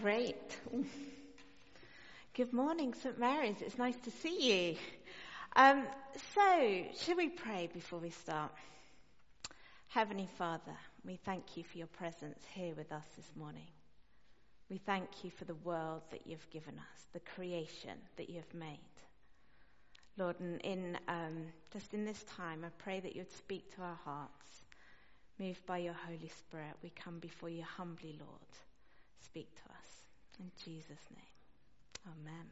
Great. Good morning, St. Mary's. It's nice to see you. Should we pray before we start? Heavenly Father, we thank you for your presence here with us this morning. We thank you for the world that you've given us, the creation that you have made. Lord, in this time, I pray that you would speak to our hearts. Moved by your Holy Spirit, we come before you humbly, Lord. Speak to us. In Jesus' name. Amen.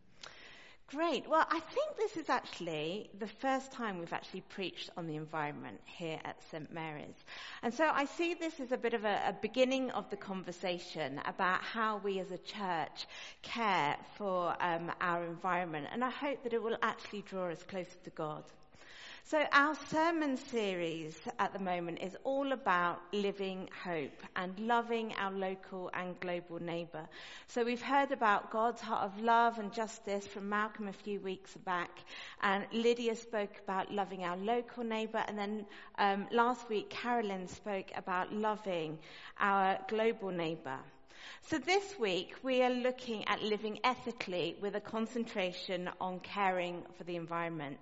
Great. Well, I think this is actually the first time we've actually preached on the environment here at St. Mary's. And so I see this as a bit of a beginning of the conversation about how we as a church care for our environment. And I hope that it will actually draw us closer to God. So our sermon series at the moment is all about living hope and loving our local and global neighbour. So we've heard about God's heart of love and justice from Malcolm a few weeks back, and Lydia spoke about loving our local neighbour, and then last week Carolyn spoke about loving our global neighbour. So this week we are looking at living ethically with a concentration on caring for the environment.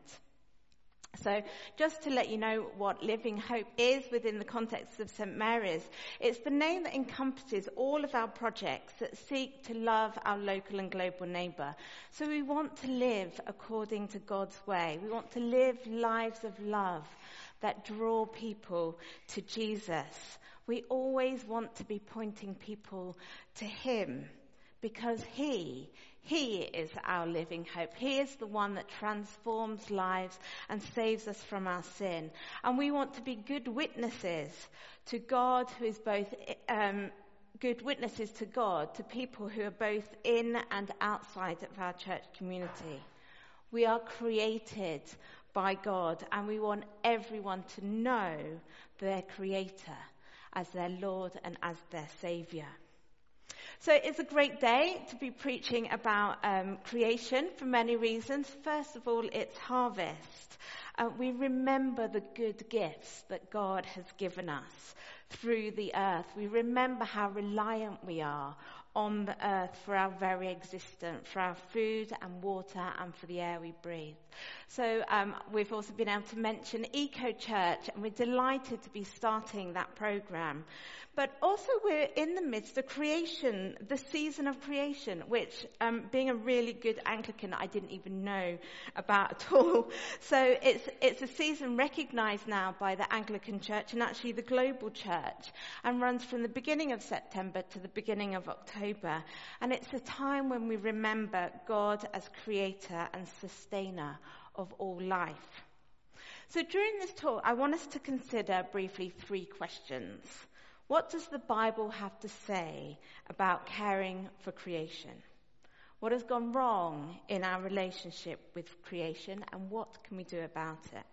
So just to let you know what Living Hope is within the context of St. Mary's, it's the name that encompasses all of our projects that seek to love our local and global neighbour. So we want to live according to God's way. We want to live lives of love that draw people to Jesus. We always want to be pointing people to him because He is our living hope. He is the one that transforms lives and saves us from our sin. And we want to be good witnesses to God, who is both good witnesses to God, to people who are both in and outside of our church community. We are created by God, and we want everyone to know their Creator as their Lord and as their Saviour. So it's a great day to be preaching about creation for many reasons. First of all, it's harvest. We remember the good gifts that God has given us through the earth. We remember how reliant we are on the earth for our very existence, for our food and water and for the air we breathe. So we've also been able to mention Eco Church, and we're delighted to be starting that programme. But also we're in the midst of creation, the season of creation, which being a really good Anglican, I didn't even know about at all. So it's a season recognised now by the Anglican Church and actually the global church, and runs from the beginning of September to the beginning of October. And it's a time when we remember God as creator and sustainer of all life. So during this talk, I want us to consider briefly 3 questions. What does the Bible have to say about caring for creation? What has gone wrong in our relationship with creation, and what can we do about it?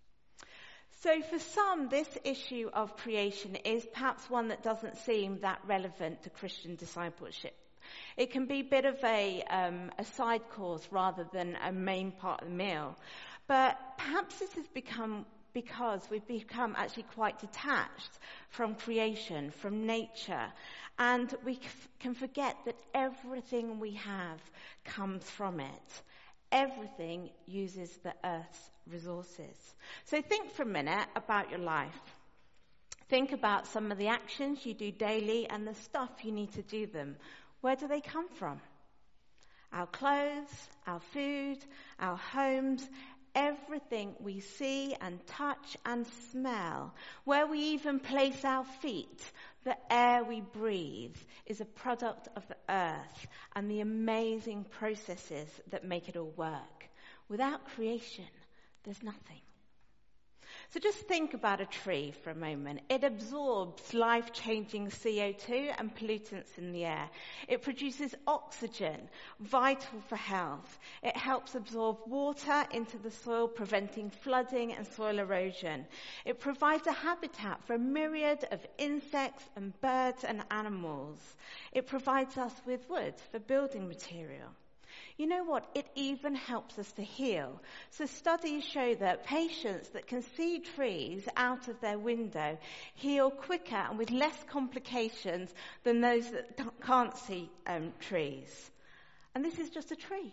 So for some, this issue of creation is perhaps one that doesn't seem that relevant to Christian discipleship. It can be a bit of a side course rather than a main part of the meal. But perhaps this has become because we've become actually quite detached from creation, from nature, and we can forget that everything we have comes from it. Everything uses the earth's resources. So think for a minute about your life. Think about some of the actions you do daily and the stuff you need to do them. Where do they come from? Our clothes, our food, our homes, everything we see and touch and smell, where we even place our feet, the air we breathe, is a product of the earth and the amazing processes that make it all work. Without creation, there's nothing. So just think about a tree for a moment. It absorbs life-changing CO2 and pollutants in the air. It produces oxygen, vital for health. It helps absorb water into the soil, preventing flooding and soil erosion. It provides a habitat for a myriad of insects and birds and animals. It provides us with wood for building material. You know what? It even helps us to heal. So studies show that patients that can see trees out of their window heal quicker and with less complications than those that can't see trees. And this is just a tree.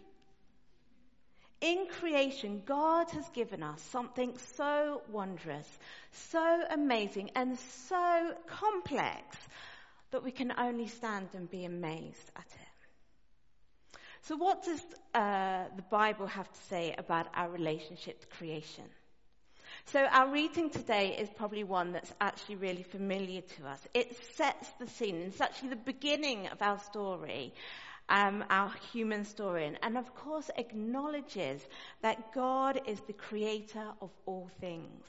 In creation, God has given us something so wondrous, so amazing, and so complex that we can only stand and be amazed at it. So what does the Bible have to say about our relationship to creation? So our reading today is probably one that's actually really familiar to us. It sets the scene. It's actually the beginning of our story, our human story, and of course acknowledges that God is the creator of all things.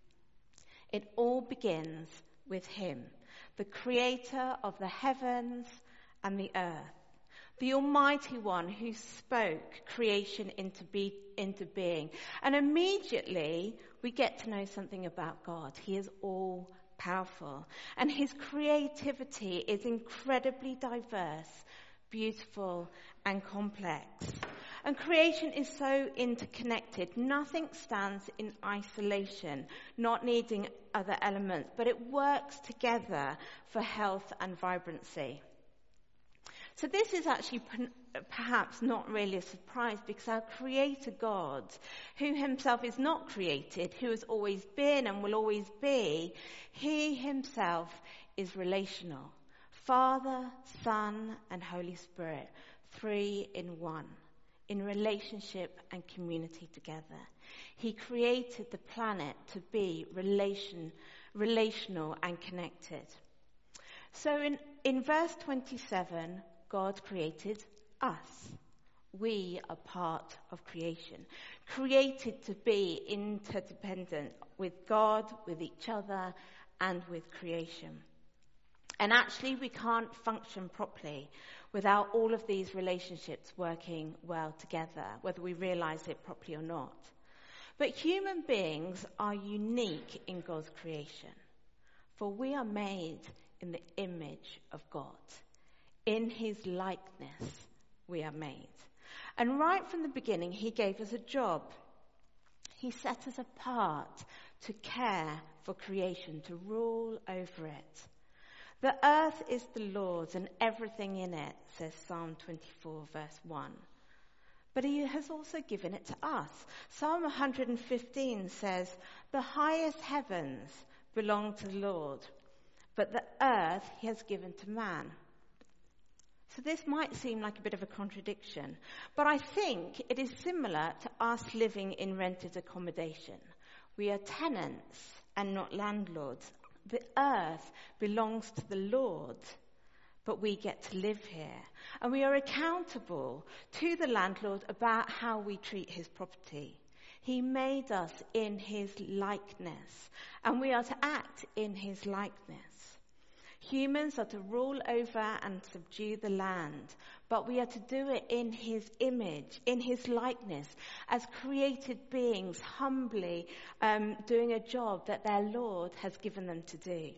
It all begins with him, the creator of the heavens and the earth, the Almighty One who spoke creation into being. And immediately we get to know something about God. He is all powerful, and his creativity is incredibly diverse, beautiful and complex. And creation is so interconnected. Nothing stands in isolation, not needing other elements, but it works together for health and vibrancy. So this is actually perhaps not really a surprise, because our Creator God, who himself is not created, who has always been and will always be, he himself is relational. Father, Son, and Holy Spirit, 3 in 1, in relationship and community together. He created the planet to be relational and connected. So in verse 27, God created us. We are part of creation, created to be interdependent with God, with each other, and with creation. And actually, we can't function properly without all of these relationships working well together, whether we realize it properly or not. But human beings are unique in God's creation, for we are made in the image of God. In his likeness, we are made. And right from the beginning, he gave us a job. He set us apart to care for creation, to rule over it. The earth is the Lord's and everything in it, says Psalm 24, verse 1. But he has also given it to us. Psalm 115 says, the highest heavens belong to the Lord, but the earth he has given to man. So this might seem like a bit of a contradiction, but I think it is similar to us living in rented accommodation. We are tenants and not landlords. The earth belongs to the Lord, but we get to live here. And we are accountable to the landlord about how we treat his property. He made us in his likeness, and we are to act in his likeness. Humans are to rule over and subdue the land, but we are to do it in his image, in his likeness, as created beings, humbly doing a job that their Lord has given them to do.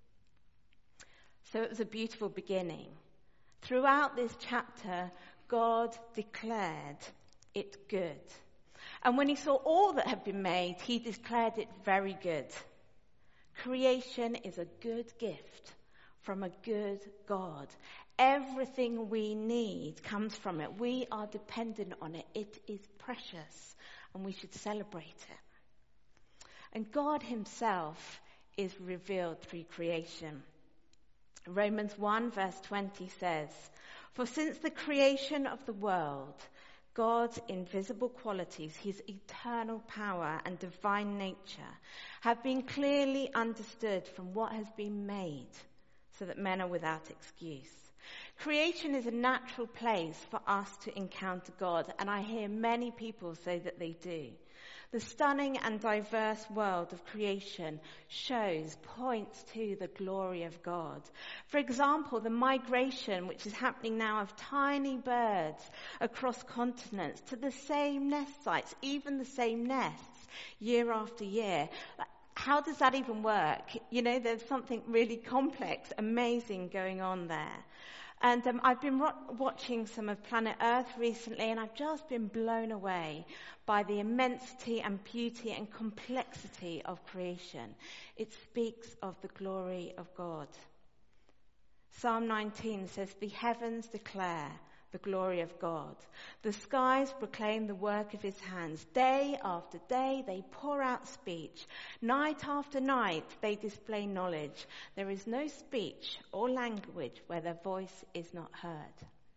So it was a beautiful beginning. Throughout this chapter, God declared it good. And when he saw all that had been made, he declared it very good. Creation is a good gift from a good God. Everything we need comes from it. We are dependent on it. It is precious, and we should celebrate it. And God himself is revealed through creation. Romans 1 verse 20 says, for since the creation of the world, God's invisible qualities, his eternal power and divine nature, have been clearly understood from what has been made, so that men are without excuse. Creation is a natural place for us to encounter God, and I hear many people say that they do. The stunning and diverse world of creation points to the glory of God. For example, the migration which is happening now of tiny birds across continents to the same nest sites, even the same nests, year after year. How does that even work? You know, there's something really complex, amazing going on there. And I've been watching some of Planet Earth recently, and I've just been blown away by the immensity and beauty and complexity of creation. It speaks of the glory of God. Psalm 19 says, "The heavens declare the glory of God. The skies proclaim the work of his hands. Day after day they pour out speech. Night after night they display knowledge. There is no speech or language where their voice is not heard."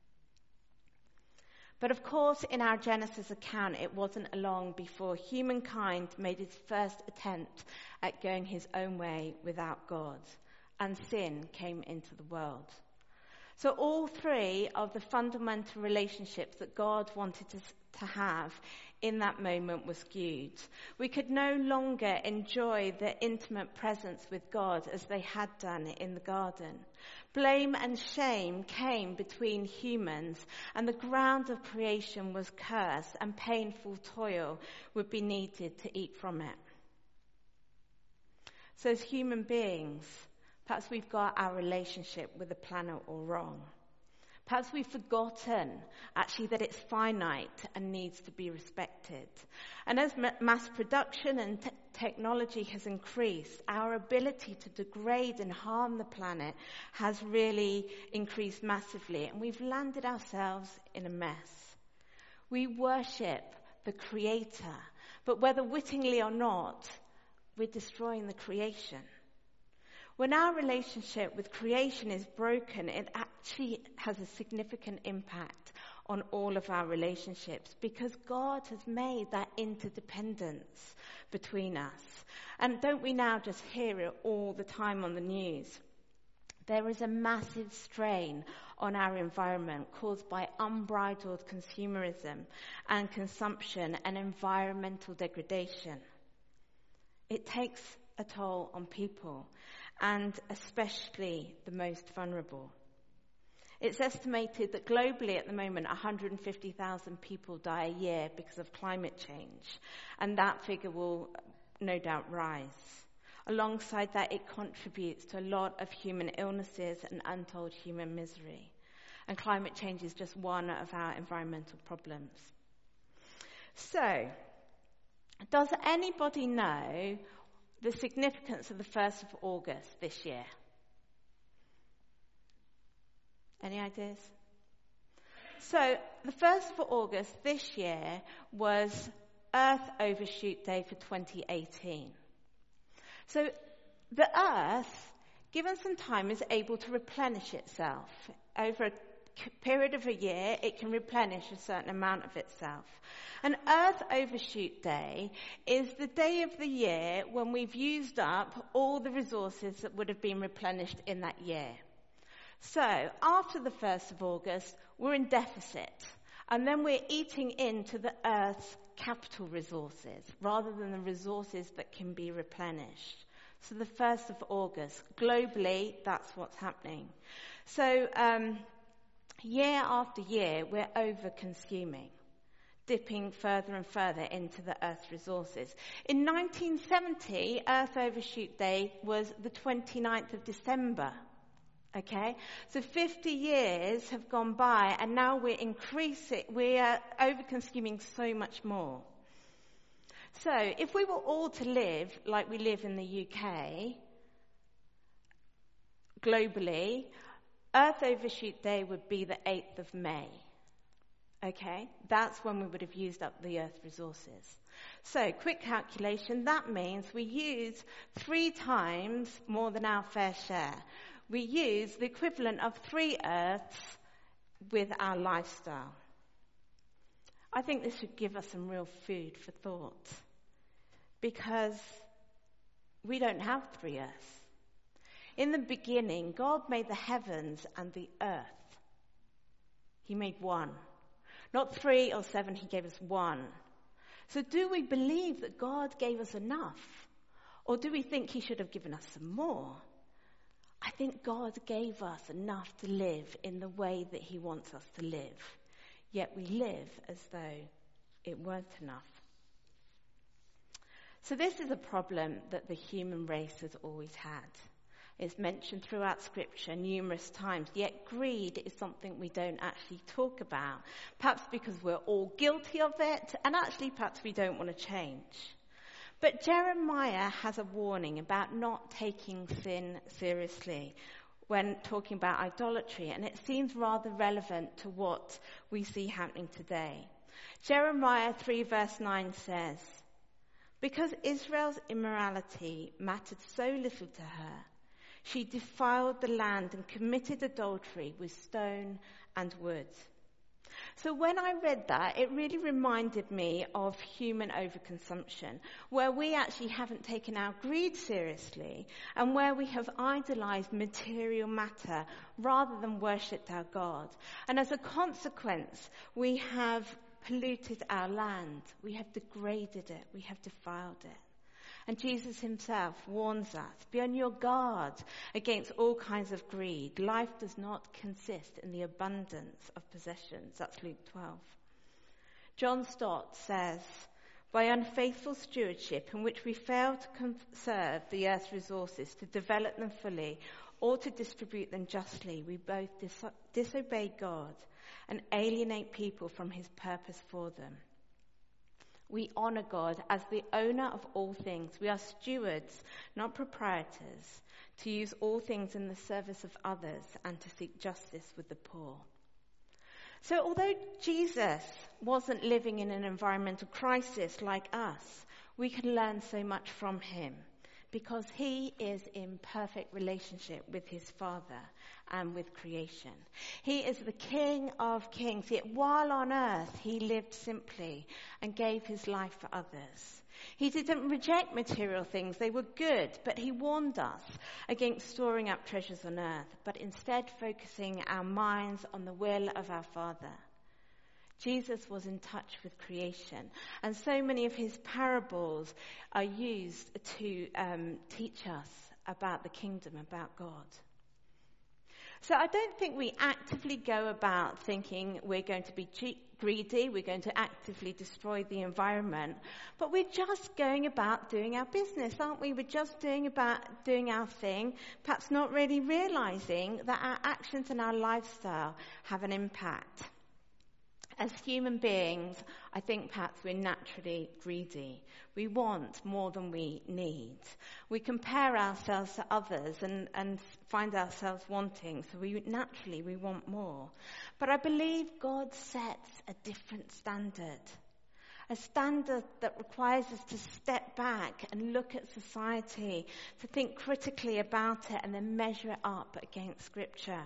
But of course, in our Genesis account, it wasn't long before humankind made its first attempt at going his own way without God, and sin came into the world. So all three of the fundamental relationships that God wanted to have in that moment were skewed. We could no longer enjoy the intimate presence with God as they had done in the garden. Blame and shame came between humans, and the ground of creation was cursed, and painful toil would be needed to eat from it. So as human beings, perhaps we've got our relationship with the planet all wrong. Perhaps we've forgotten, actually, that it's finite and needs to be respected. And as mass production and technology has increased, our ability to degrade and harm the planet has really increased massively, and we've landed ourselves in a mess. We worship the Creator, but whether wittingly or not, we're destroying the creation. When our relationship with creation is broken, it actually has a significant impact on all of our relationships, because God has made that interdependence between us. And don't we now just hear it all the time on the news? There is a massive strain on our environment caused by unbridled consumerism and consumption and environmental degradation. It takes a toll on people, and especially the most vulnerable. It's estimated that globally at the moment 150,000 people die a year because of climate change, and that figure will no doubt rise. Alongside that, it contributes to a lot of human illnesses and untold human misery. And climate change is just one of our environmental problems. So, does anybody know the significance of the 1st of August this year? Any ideas? So, the 1st of August this year was Earth Overshoot Day for 2018. So, the Earth, given some time, is able to replenish itself. Over a period of a year, it can replenish a certain amount of itself. And Earth Overshoot Day is the day of the year when we've used up all the resources that would have been replenished in that year. So, after the 1st of August, we're in deficit. And then we're eating into the Earth's capital resources, rather than the resources that can be replenished. So the 1st of August, globally, that's what's happening. So, year after year, we're over-consuming, dipping further and further into the Earth's resources. In 1970, Earth Overshoot Day was the 29th of December. Okay? So 50 years have gone by, and now we're over-consuming so much more. So, if we were all to live like we live in the UK, globally, Earth Overshoot Day would be the 8th of May. Okay? That's when we would have used up the Earth resources. So, quick calculation, that means we use 3 times more than our fair share. We use the equivalent of 3 Earths with our lifestyle. I think this should give us some real food for thought, because we don't have 3 Earths. In the beginning, God made the heavens and the earth. He made one. Not 3 or 7, he gave us 1. So do we believe that God gave us enough? Or do we think he should have given us some more? I think God gave us enough to live in the way that he wants us to live. Yet we live as though it weren't enough. So this is a problem that the human race has always had. It's mentioned throughout Scripture numerous times, yet greed is something we don't actually talk about. Perhaps because we're all guilty of it, and actually perhaps we don't want to change. But Jeremiah has a warning about not taking sin seriously when talking about idolatry, and it seems rather relevant to what we see happening today. Jeremiah 3 verse 9 says, "Because Israel's immorality mattered so little to her, she defiled the land and committed adultery with stone and wood." So when I read that, it really reminded me of human overconsumption, where we actually haven't taken our greed seriously and where we have idolized material matter rather than worshipped our God. And as a consequence, we have polluted our land. We have degraded it. We have defiled it. And Jesus himself warns us, be on your guard against all kinds of greed. Life does not consist in the abundance of possessions. That's Luke 12. John Stott says, by unfaithful stewardship in which we fail to conserve the earth's resources, to develop them fully, or to distribute them justly, we both disobey God and alienate people from his purpose for them. We honor God as the owner of all things. We are stewards, not proprietors, to use all things in the service of others and to seek justice with the poor. So although Jesus wasn't living in an environmental crisis like us, we can learn so much from him because he is in perfect relationship with his Father and with creation. He is the King of Kings, yet while on earth he lived simply and gave his life for others. He didn't reject material things, they were good, but he warned us against storing up treasures on earth, but instead focusing our minds on the will of our Father. Jesus was in touch with creation, and so many of his parables are used to teach us about the kingdom, about God. So I don't think we actively go about thinking we're going to be greedy, we're going to actively destroy the environment, but we're just going about doing our business, aren't we? We're just doing our thing, perhaps not really realizing that our actions and our lifestyle have an impact. As human beings, I think perhaps we're naturally greedy. We want more than we need. We compare ourselves to others and find ourselves wanting, so we want more. But I believe God sets a different standard. A standard that requires us to step back and look at society, to think critically about it and then measure it up against Scripture.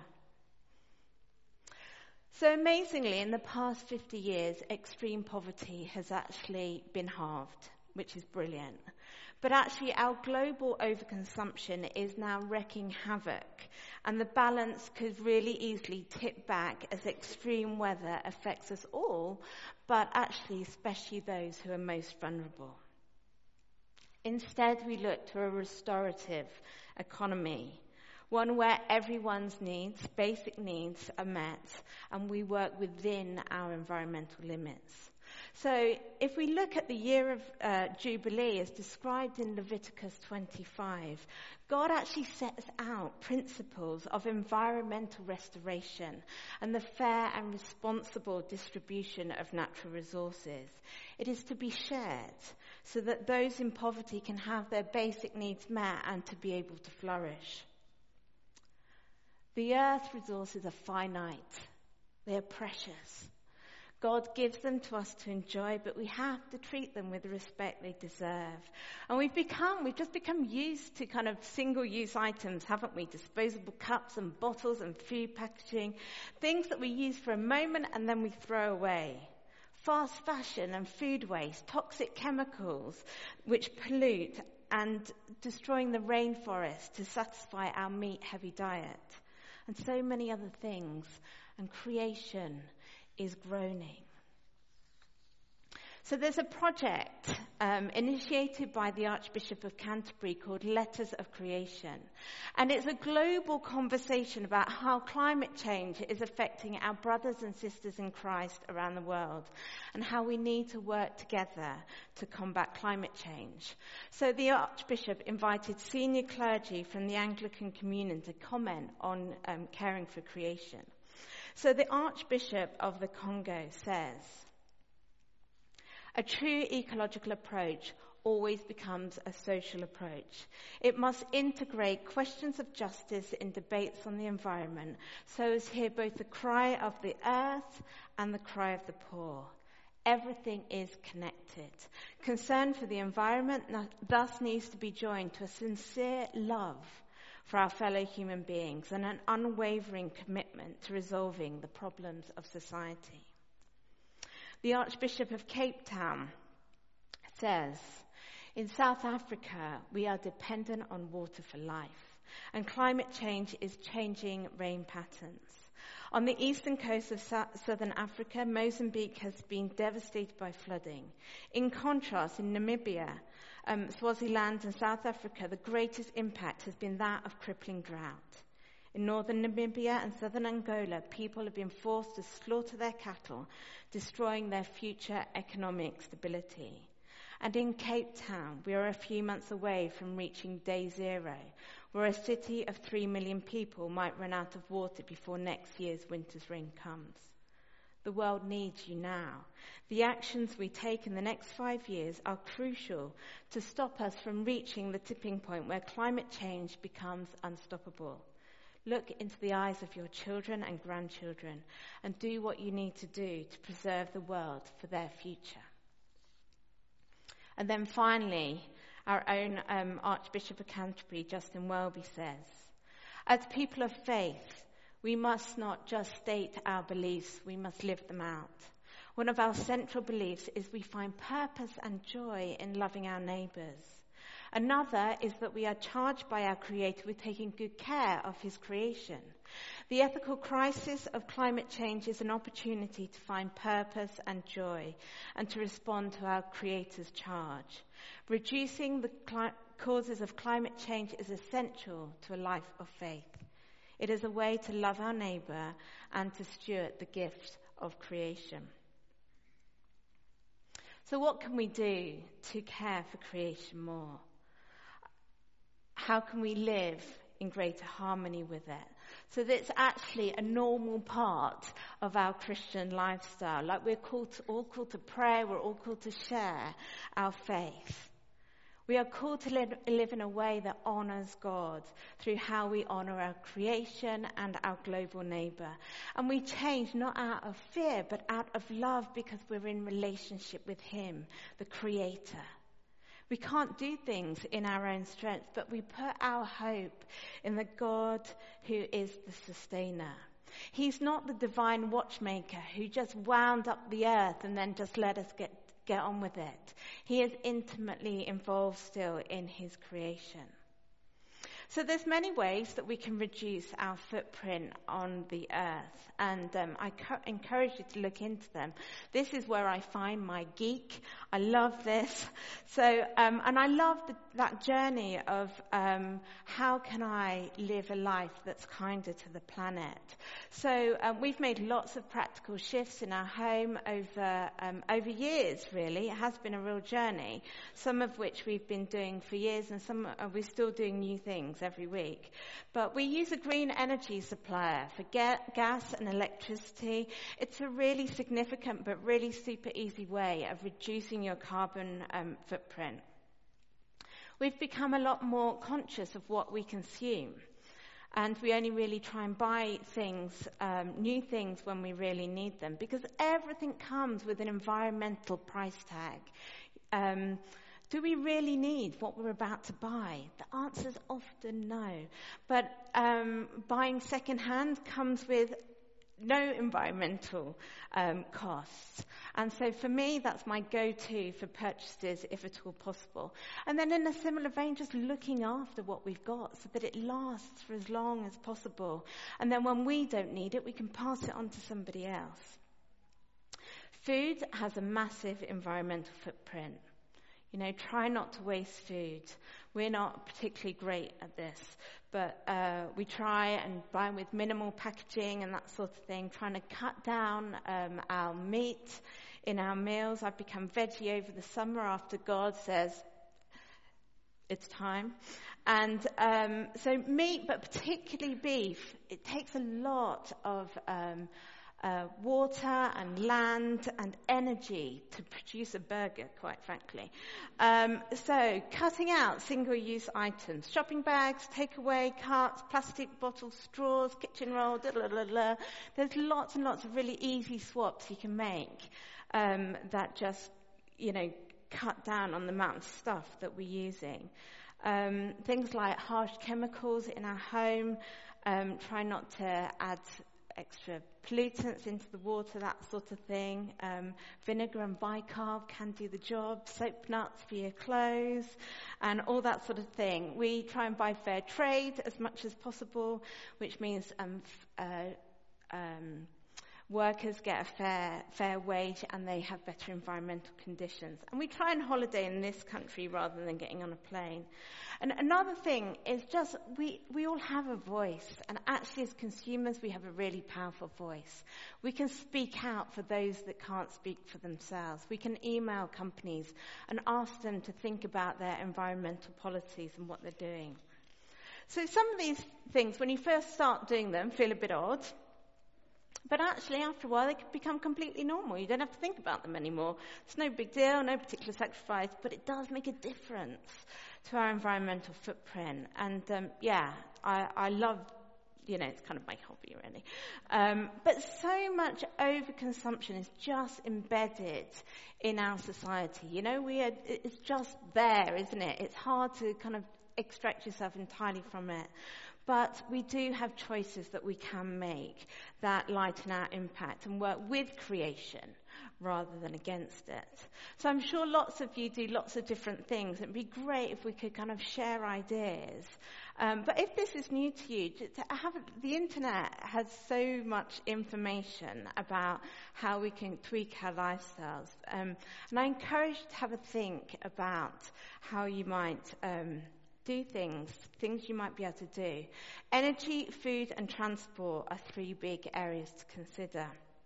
So amazingly, in the past 50 years, extreme poverty has actually been halved, which is brilliant. But actually, our global overconsumption is now wreaking havoc, and the balance could really easily tip back as extreme weather affects us all, but actually especially those who are most vulnerable. Instead, we look to a restorative economy, one where everyone's needs, basic needs, are met, and we work within our environmental limits. So if we look at the year of Jubilee as described in Leviticus 25, God actually sets out principles of environmental restoration and the fair and responsible distribution of natural resources. It is to be shared so that those in poverty can have their basic needs met and to be able to flourish. The earth's resources are finite. They are precious. God gives them to us to enjoy, but we have to treat them with the respect they deserve. And we've just become used to kind of single-use items, haven't we? Disposable cups and bottles and food packaging, things that we use for a moment and then we throw away. Fast fashion and food waste, toxic chemicals which pollute and destroying the rainforest to satisfy our meat-heavy diet. And so many other things, and creation is groaning. So there's a project initiated by the Archbishop of Canterbury called Letters of Creation. And it's a global conversation about how climate change is affecting our brothers and sisters in Christ around the world and how we need to work together to combat climate change. So the Archbishop invited senior clergy from the Anglican Communion to comment on caring for creation. So the Archbishop of the Congo says, "A true ecological approach always becomes a social approach. It must integrate questions of justice in debates on the environment so as to hear both the cry of the earth and the cry of the poor. Everything is connected. Concern for the environment thus needs to be joined to a sincere love for our fellow human beings and an unwavering commitment to resolving the problems of society." The Archbishop of Cape Town says, "In South Africa, we are dependent on water for life, and climate change is changing rain patterns. On the eastern coast of southern Africa, Mozambique has been devastated by flooding. In contrast, in Namibia, Swaziland and South Africa, the greatest impact has been that of crippling drought. In northern Namibia and southern Angola, people have been forced to slaughter their cattle, destroying their future economic stability. And in Cape Town, we are a few months away from reaching day zero, where a city of 3 million people might run out of water before next year's winter's rain comes. The world needs you now. The actions we take in the next 5 years are crucial to stop us from reaching the tipping point where climate change becomes unstoppable. Look into the eyes of your children and grandchildren and do what you need to do to preserve the world for their future." And then finally, our own Archbishop of Canterbury, Justin Welby, says, "As people of faith, we must not just state our beliefs, we must live them out. One of our central beliefs is we find purpose and joy in loving our neighbours. Another is that we are charged by our Creator with taking good care of His creation. The ethical crisis of climate change is an opportunity to find purpose and joy and to respond to our Creator's charge. Reducing the causes of climate change is essential to a life of faith. It is a way to love our neighbour and to steward the gift of creation." So what can we do to care for creation more? How can we live in greater harmony with it? So that's actually a normal part of our Christian lifestyle. Like we're all called to pray, we're all called to share our faith. We are called to live in a way that honours God through how we honour our creation and our global neighbour. And we change not out of fear, but out of love because we're in relationship with Him, the Creator. We can't do things in our own strength, but we put our hope in the God who is the sustainer. He's not the divine watchmaker who just wound up the earth and then just let us get on with it. He is intimately involved still in His creation. So there's many ways that we can reduce our footprint on the earth, and I encourage you to look into them. This is where I find my geek. I love this. So, and I love that journey of how can I live a life that's kinder to the planet. So we've made lots of practical shifts in our home over years, really. It has been a real journey, some of which we've been doing for years, and some we're still doing new things every week. But we use a green energy supplier for gas and electricity. It's a really significant but really super easy way of reducing your carbon footprint. We've become a lot more conscious of what we consume, and we only really try and buy things, new things, when we really need them, because everything comes with an environmental price tag. Do we really need what we're about to buy? The answer is often no. But buying second-hand comes with no environmental costs. And so for me, that's my go-to for purchases, if at all possible. And then in a similar vein, just looking after what we've got so that it lasts for as long as possible. And then when we don't need it, we can pass it on to somebody else. Food has a massive environmental footprint. Try not to waste food. We're not particularly great at this, but we try and buy with minimal packaging and that sort of thing, trying to cut down our meat in our meals. I've become veggie over the summer after God says it's time. And so meat, but particularly beef, it takes a lot of water and land and energy to produce a burger, quite frankly. So cutting out single-use items, shopping bags, takeaway, carts, plastic bottles, straws, kitchen roll, there's lots and lots of really easy swaps you can make that just, cut down on the amount of stuff that we're using. Things like harsh chemicals in our home, try not to add extra pollutants into the water, that sort of thing. Vinegar and bicarb can do the job. Soap nuts for your clothes and all that sort of thing. We try and buy fair trade as much as possible, which means workers get a fair wage and they have better environmental conditions. And we try and holiday in this country rather than getting on a plane. And another thing is just we all have a voice, and actually as consumers we have a really powerful voice. We can speak out for those that can't speak for themselves. We can email companies and ask them to think about their environmental policies and what they're doing. So some of these things, when you first start doing them, feel a bit odd. But actually, after a while, they can become completely normal. You don't have to think about them anymore. It's no big deal, no particular sacrifice, but it does make a difference to our environmental footprint. And I love, it's kind of my hobby, really. But so much overconsumption is just embedded in our society. It's just there, isn't it? It's hard to kind of extract yourself entirely from it. But we do have choices that we can make that lighten our impact and work with creation rather than against it. So I'm sure lots of you do lots of different things. It'd be great if we could kind of share ideas. But if this is new to you, the internet has so much information about how we can tweak our lifestyles. And I encourage you to have a think about how you might do things you might be able to do. Energy, food and transport are three big areas to consider.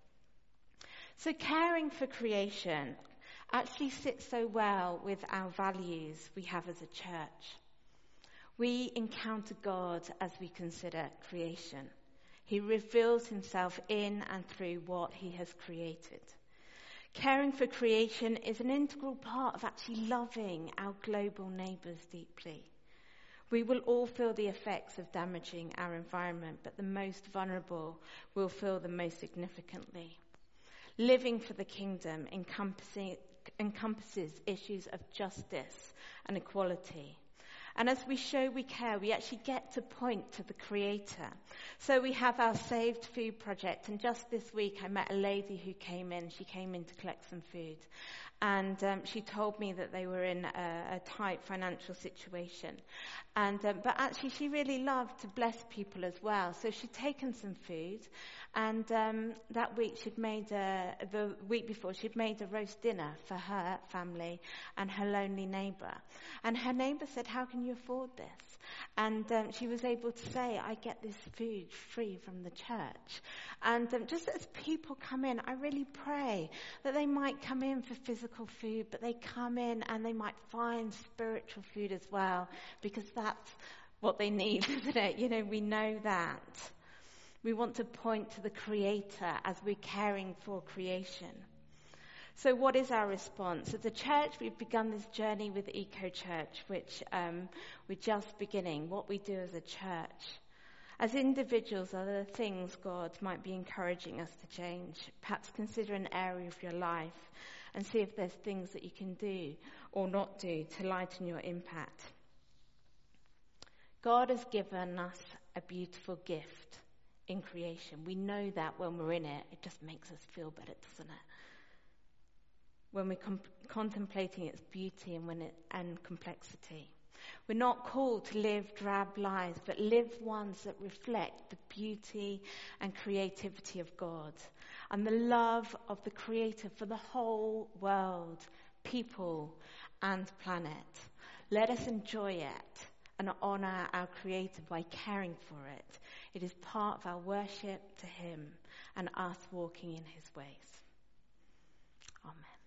So caring for creation actually sits so well with our values we have as a church. We encounter God as we consider creation. He reveals himself in and through what he has created. Caring for creation is an integral part of actually loving our global neighbours deeply. We will all feel the effects of damaging our environment, but the most vulnerable will feel them most significantly. Living for the kingdom encompasses issues of justice and equality. And as we show we care, we actually get to point to the Creator. So we have our Saved Food project, and just this week I met a lady who came in. She came in to collect some food. And she told me that they were in a tight financial situation. But actually she really loved to bless people as well. So she'd taken some food, and that week the week before, she'd made a roast dinner for her family and her lonely neighbour. And her neighbour said, "How can you afford this?" And she was able to say, "I get this food free from the church." And just as people come in, I really pray that they might come in for physical food, but they come in and they might find spiritual food as well, because that's what they need, isn't it? We know that. We want to point to the Creator as we're caring for creation. So what is our response? As a church, we've begun this journey with Eco Church, which we're just beginning, what we do as a church. As individuals, are there things God might be encouraging us to change? Perhaps consider an area of your life and see if there's things that you can do or not do to lighten your impact. God has given us a beautiful gift in creation. We know that when we're in it, it just makes us feel better, doesn't it? When we're contemplating its beauty and complexity. We're not called to live drab lives, but live ones that reflect the beauty and creativity of God. and the love of the Creator for the whole world, people and planet. Let us enjoy it and honor our Creator by caring for it. It is part of our worship to Him and us walking in His ways. Amen.